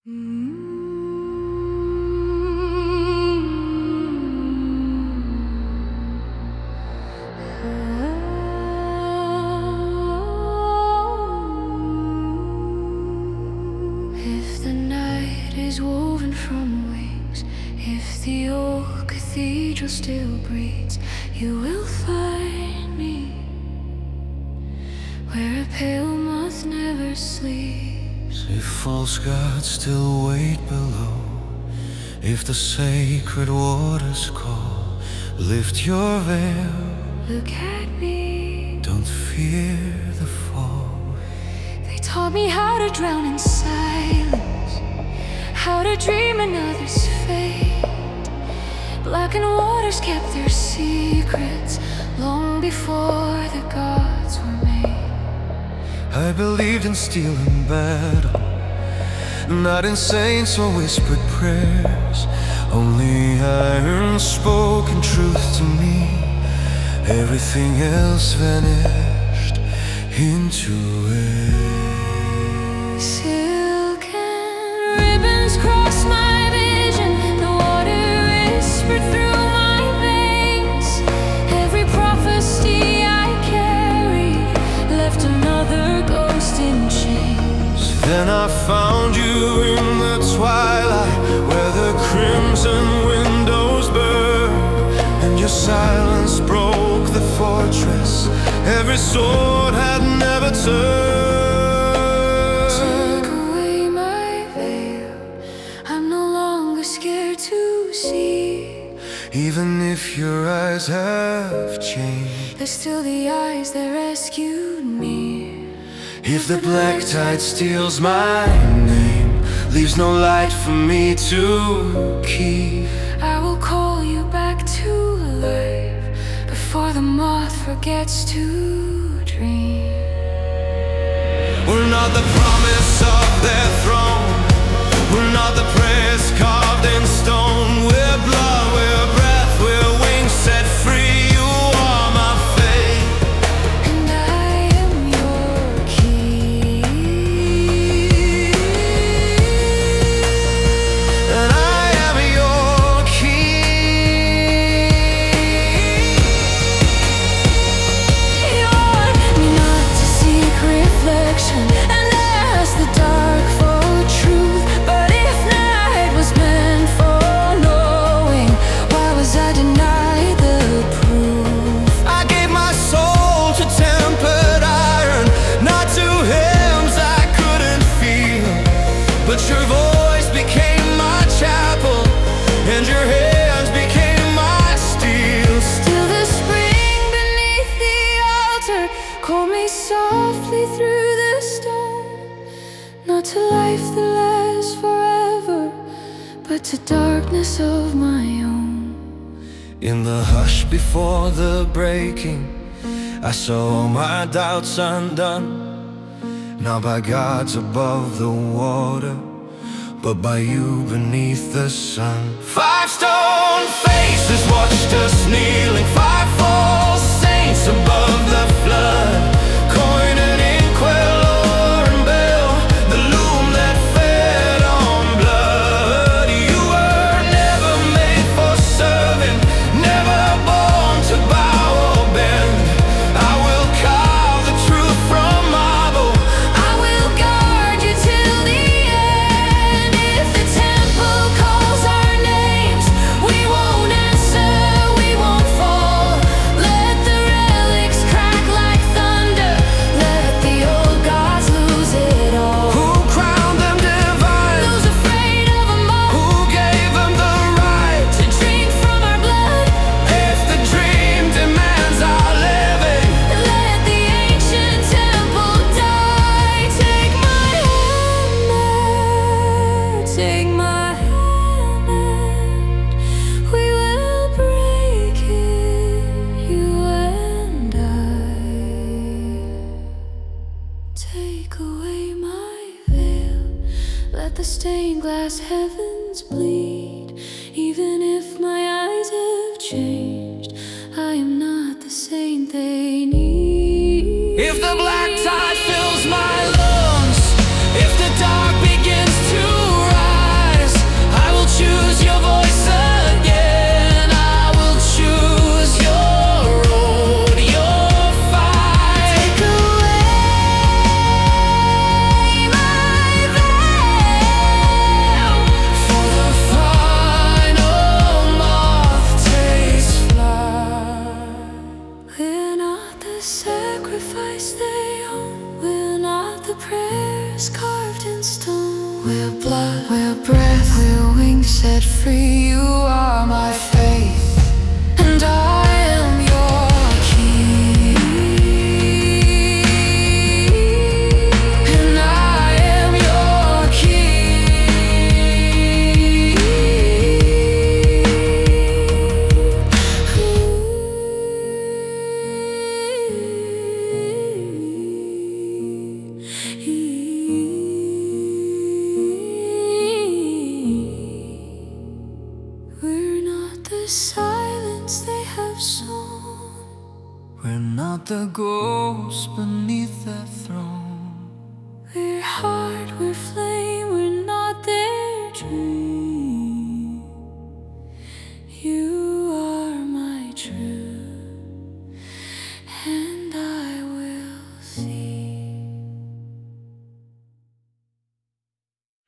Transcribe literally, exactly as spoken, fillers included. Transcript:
If the night is woven from wings, if the old cathedral still breathes, you will find me where a pale moth never sleeps. If false gods still wait below, if the sacred waters call, lift your veil, Look at me. don't fear the fall. They taught me how to drown in silence, how to dream another's fate. Blackened waters kept their secrets long before the gods were made. I believed in steel and battle, not in saints or whispered prayers. Only iron spoken truth to me. Everything else vanished into air. Silken ribbons crossed my vision, the water whispered through my veins. Every prophecy I carried left another ghost in chains. Then I found you in the twilight, where the crimson windows burn, and your silence broke the fortress every sword had never turned. Take away my veil, I'm no longer scared to see. Even if your eyes have changed, They're still the eyes that rescued me. if the black tide steals my name, leaves no light for me to keep, I will call you back to life before the moth forgets to dream. we're not the promise of their throne, we're not the prayers carved in stone. We're blood, we're breath, we're wings set free. You are my fate, And I am your key. and I am your key. You want me not to seek reflection and ask the dark for truth. But if night was meant for knowing, why was I denied the proof? I gave my soul to tempered iron, not to hymns I couldn't feel. But your voice became my chapel, and your hands became my steel. Still the spring beneath the altar called me softly through the storm. Not to life that lasts forever, but to darkness of my own. In the hush before the breaking, I saw my doubts undone, not by gods above the water, but by you beneath the sun. Five stone faces watched us kneeling, five false saints above the flood. Coin and inkwell, ore and bell, the loom that fed on blood. You were never made for serving, never born to bow or bend. I will carve the truth from marble, I will guard you till the end. If the temple calls our names, we won't answer, we won't fall. Let the relics crack like thunder, let the old gods lose it all. who crowned them divine, Those afraid of a moth who gave them the right. to drink from our blood, If the dream demands our living, let the ancient temple die. Take my hand, take my hand, we will break it, you and I. Take away my veil, let the stained glass heavens bleed. Even if my eyes have changed, I am not the saint they need. if the black tide fills my lungs, if the dark begins to rise, we're blood, we're breath, we're wings set free. You are my faith, and I am your key. And I am your We're not the silence they have sown. We're not the ghosts beneath their throne. We're heart, we're flame.